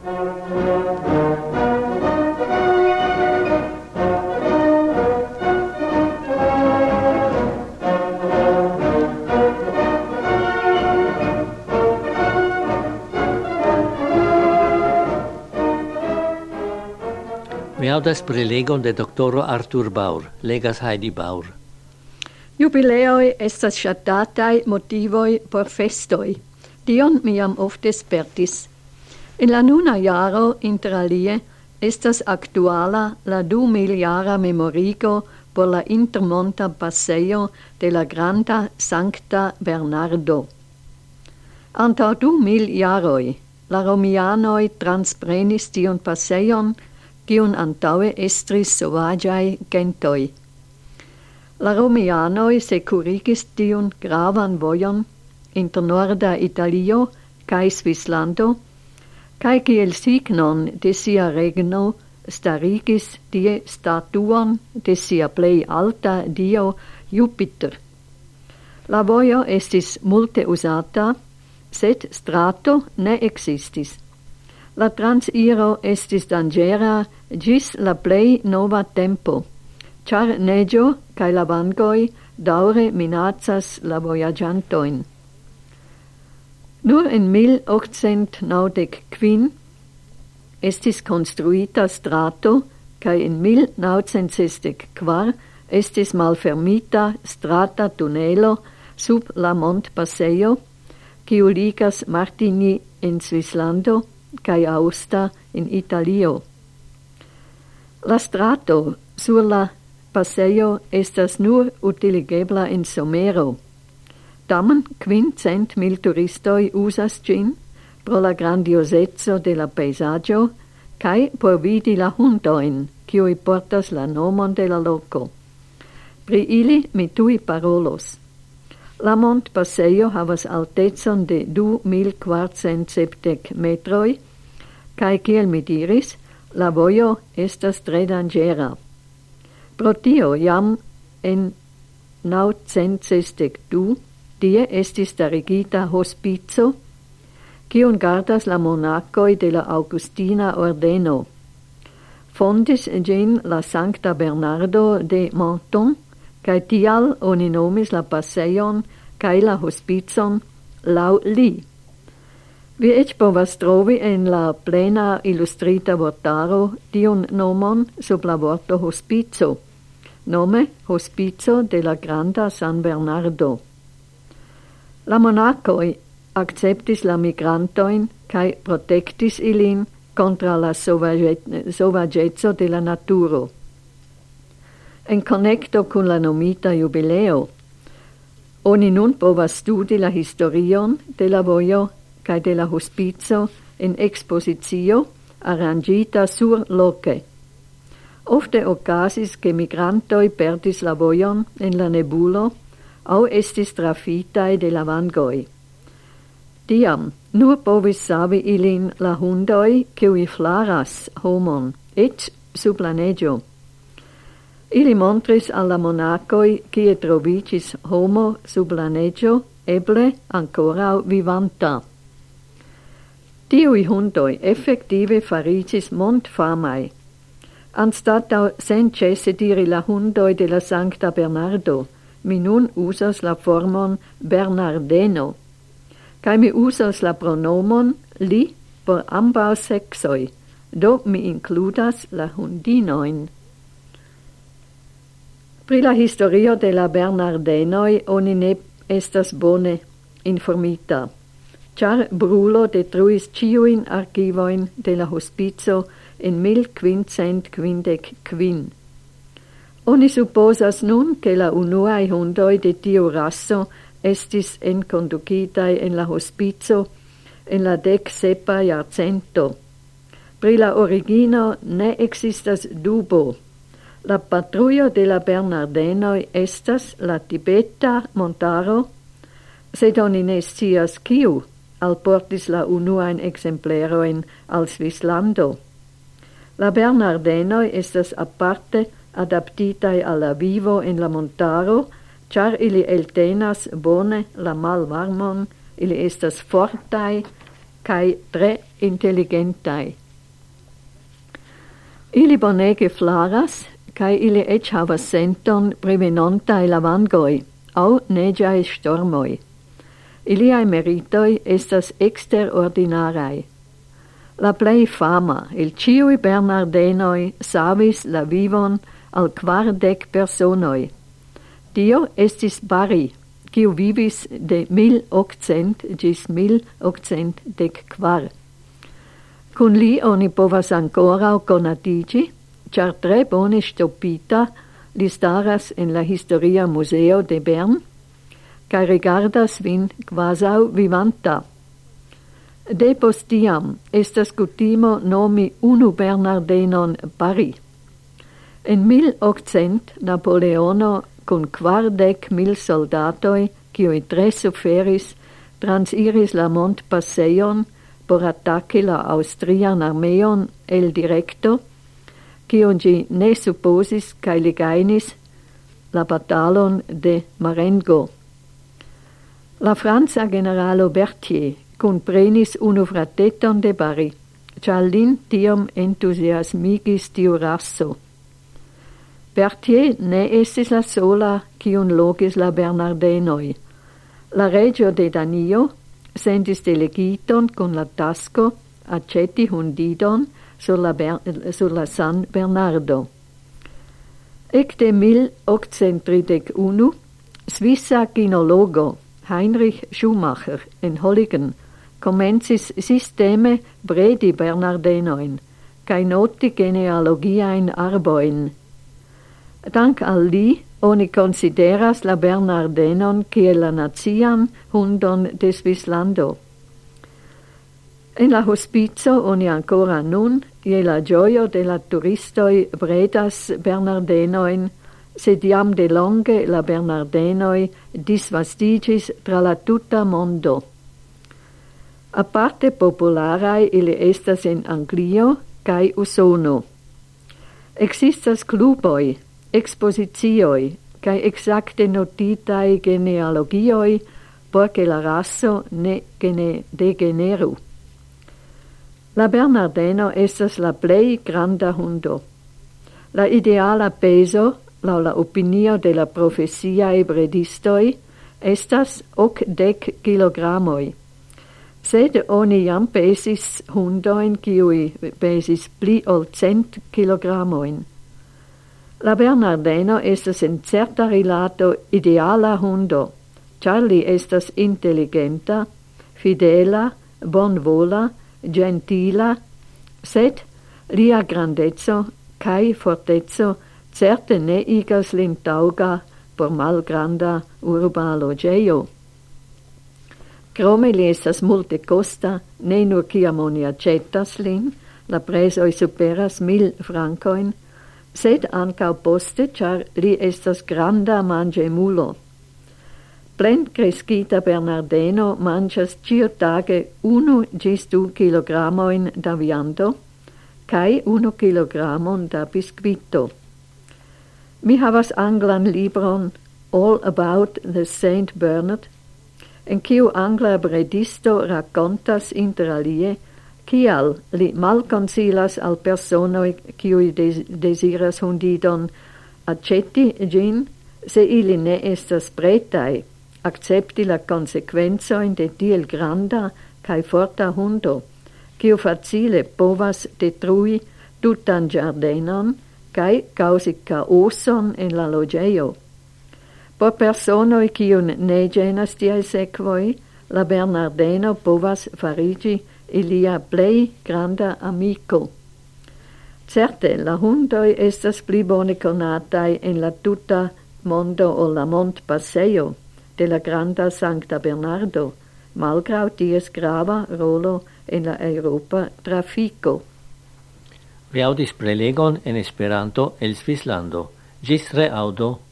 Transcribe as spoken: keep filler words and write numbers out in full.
Mi audas prelegon de doktoro Artur Baur, legas Heidi Baur. Jubileoi estas ŝatataj motivoj por festoj. Tion mi jam ofte spertis. En la nuna jaro, inter alie, estas aktuala la du miljara memorigo por la intermonta pasejo de la granda Sankta Bernardo. Antaŭ du mil jaroj, la romianoj transprenis tion pasejon, kiun antaŭe estris sovaĝaj gentoj. La romianoj sekurigis tiun gravan vojon inter norda Italio kaj Svislando, kaj kiel signon de sia regno starigis tie statuon de sia plej alta dio Jupiter. La vojo estis multe uzata, sed strato ne existis. La transiro estis danĝera ĝis la plej nova tempo, ĉar neĝo kaj la vangoj daŭre minacas la vojaĝantojn. Nur en mil okcent naŭdek kvin estis konstruita strato kaj en mil naŭcent sesdek kvar estis malfermita strata tunelo sub la montpasejo, kiu ligas Martigny en Svislando kaj Aosta in Italio. La strato sur la pasejo estas nur utiligebla en somero. Tamen quincent mil turistoj uzas ĝin pro la grandiozeco de la pejzaĝo kaj por vidi la hundojn, kiuj portas la nomon de la loko. Pri ili mi tuj parolos. La montpasejo havas altecon de du mil kvarcent sepdek metroj, kaj kiel mi diris, la vojo estas tre danĝera. Pro tio jam en naŭcent sesdek du tie estis starigita hospico, kiun gardas la monakoj de la Augustina Ordeno. Fondis ĝin la Sankta Bernardo de Menton, kaj tial oni nomis la pasejon kaj la hospicon laŭ li. Vi eĉ povas trovi en la plena ilustrita vortaro tiun nomon sub la vorto hospico, nome Hospico de la Granda San Bernardo. La monakoj akceptis la migrantojn kaj protektis ilin kontraŭ la sovaĝeco de la naturo. En konekto kun la nomita jubileo, oni nun povas studi la historion de la vojo kaj de la hospico en ekspozicio aranĝita surloke. Ofte okazis, ke migrantoj perdis la vojon en la nebulo aŭ estis trafitaj de la vangoj. Tiam nur povis savi ilin la hundoj, kiuj flaras homon, eĉ sub la neĝo. Ili montris al la monakoj, kie troviĝis homo sub la neĝo, eble ankoraŭ vivanta. Tiuj hundoj efektive fariĝis mondfamaj. Anstataŭ senĉese diri la hundoj de la Sankta Bernardo, mi nun uzas la formon Bernardeno, kaj mi uzas la pronomon li por ambaŭ seksoj, do mi inkludas la hundinojn. Pri la historio de la Bernardenoj oni ne estas bone informita, ĉar brulo detruis ĉiujn arkivojn de la hospico en mil quincent kvindek kvin. Oni supposas nun, ke la unuaj hundoj de tiu raso estis enkondukitaj en la hospico en la dek sepa jarcento. Pri la origino ne ekzistas dubo. La patrujo de la Bernardenoj estas la Tibeta montaro, sed oni ne scias kiu alportis la unuajn ekzemplerojn al Svislando. La Bernardenoj estas aparte adaptitaj al la vivo en la montaro, ĉar ili eltenas bone la malvarmon, ili estas fortaj kai tre intelligentai. Ili bonege flaras, kai ili ec havas senton prevenontai la vangoi, au negiae stormoi. Iliae meritoi estas exterordinarai. La plei fama, il ciui Bernardenoi savis la vivon al quardec personoi. Tio estis Bari, quiu vivis de mil octcent gis mil octcent dec quar. Cun li oni povas ancora conatigi, char tre bone stopita li staras en la Historia Museo de Bern, ca rigardas vin quasau vivanta. De postiam estas cutimo nomi unu Bernardenon Bari. En mil octcent Napoleono con quardec mil soldatoi, quioi tre suferis, transiris la mont Passeion por attacci la Austrian armeon el directo, quion gi ne supposis cae li gainis la batalon de Marengo. La Franza generalo Berthier comprenis unu frateton de Bari, cia lin tiom entusiasmigis tiu rasso. Berthier ne estis la sola quion logis la Bernardenoi. La regio de Danio sendis delegiton con la tasco acceti hundidon sur la, Ber- sur la San Bernardo. Ecte mil octcent tridecunu, Svissa gynologo Heinrich Schumacher en Holligen comencis systeme bredi Bernardenoin, cae noti genealogiaen arboin. Dank al li, oni consideras la Bernardenon kiel la nazian hundon de Svislando. En la hospizo oni ancora nun, je la gioio de la turistoi bredas Bernardenoin, sed iam de longe la Bernardenoi disvastigis tra la tuta mondo. Aparte popularai ili estas en Anglio cae Usono. Existas cluboi, expositioi, cae exacte notitai genealogioi, porque la rasso ne gene degeneru. La Bernardeno estas la plei granda hundo. La ideala peso, lau la opinio de la profesiae bredistoi, estas ocdec kilogramoi. Sed oni jam pesis hundoin kiui pesis pli ol cent kilogramoin. La Bernardeno estas en certa rilato ideala hundo, char li estas intelligenta, fidela, bonvola, gentila, sed lia grandezzo cae fortezzo certe ne igas lin tauga por malgranda urba logeio. Crome li estas multe costa, ne nur ciam oni accetas lin, la presoi superas mil francoin, sed ancau poste, char li estas granda mangemulo. Plen crescita Bernardeno mangias ciutage unu gis du kilogramoin da viando, cae unu kilogramon da biscuito. Mi havas anglan libron All About the Saint Bernard, en kiu angla bredisto racontas inter alie kial li malconsilas al personoi kiui des- desiras hundidon acceti gin se ili ne estas pretai accepti la consequenzoin de tiel granda cae forta hundo, kiu facile povas detrui tutan giardenon cae causi chaoson en la logeio. Por personoi kiun ne genas tiai sequoi, la Bernardeno povas farigi ilia plei granda amico. Certe, la hundoi estas pli bone conatai en la tuta mondo o la mont Passeio de la granda Sancta Bernardo, malgrau ties grava rolo en la Europa trafico. Vi audis prelegon en Esperanto el Svislando. Gis reaudo.